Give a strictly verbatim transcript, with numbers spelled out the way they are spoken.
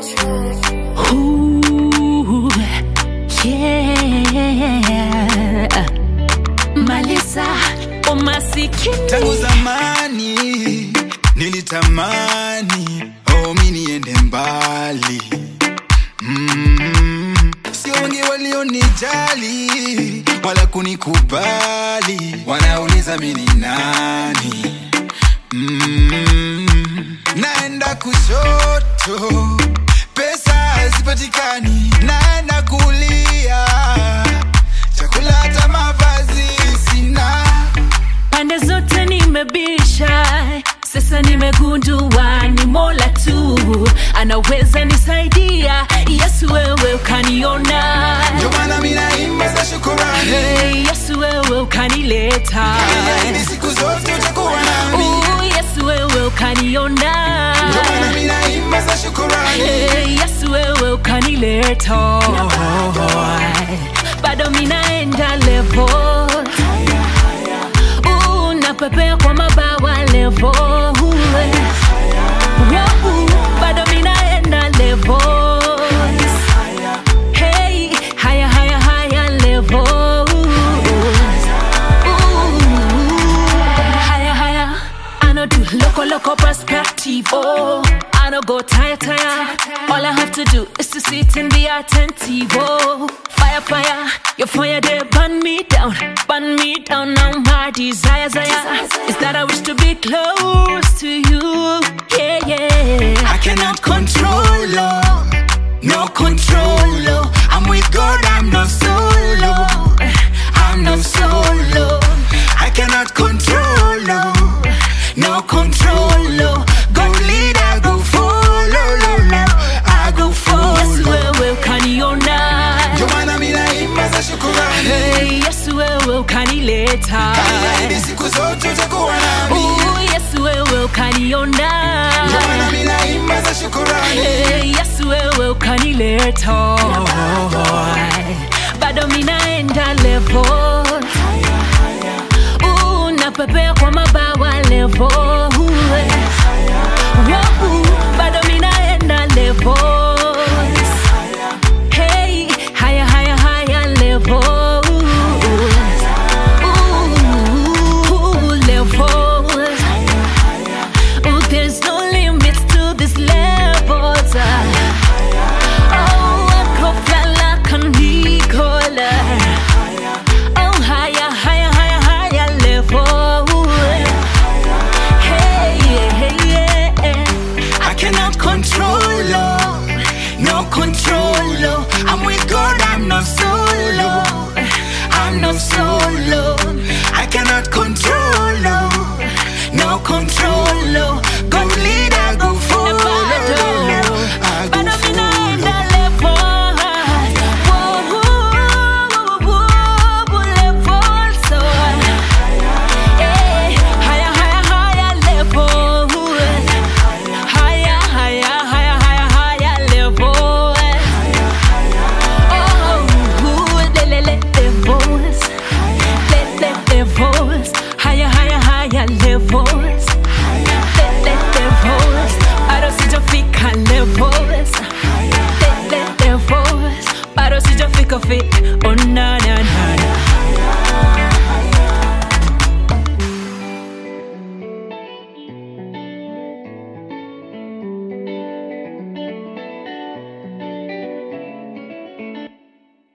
Ooh, yeah. Malisa umasikini. Tangu zamani nilitamani oh mimi niende mbali. Mm, sio wengi walionijali wala kunikubali, wanauliza mimi ni nani. Mm, naenda kushoto pesa hazipatikani, naenda kulia chakula hata mavazi sina. Pande zote nimebisha, sasa nimegundua ni Mola tu anaweza nisaidia. Yesu wewe ukaniona, ndio maana mimi naimba za shukrani. Hey, Yesu wewe ukanileta, ni siku zote utakuwa nami. Oh, Yesu wewe ukaniona, ndio maana mimi naimba za shukrani. Hey, Yesu wewe ukanileta, bado mimi naenda level. Uh, napepea kwa mabawa level. Bado mimi naenda level. Hey, higher, higher, higher level. Higher, higher. I know do loco, loco perspective. Oh, I know go tire, tire. All I have to do is to sit and be attentive. Oh, fire, fire. Your fire there burn me down, burn me down. Now my desire, desire is that I wish to be close to you. Yeah, yeah. I cannot control, oh, no control, oh. I'm with God, I'm not solo, I'm not solo. I cannot control, oh, no control, oh. Go lead, I go follow, lo, lo. I go follow. Yesu wewe ukaniona, ndio maana mimi naimba za shukrani. Hey, Yesu wewe ukanileta, ni siku zote utakuwa nami. Oh, Yesu wewe ukaniona, ndio maana mimi naimba za shukrani. Hey, Yesu wewe ukanileta, bado mimi naenda level. Uh, napepea kwa mabawa level. Wow.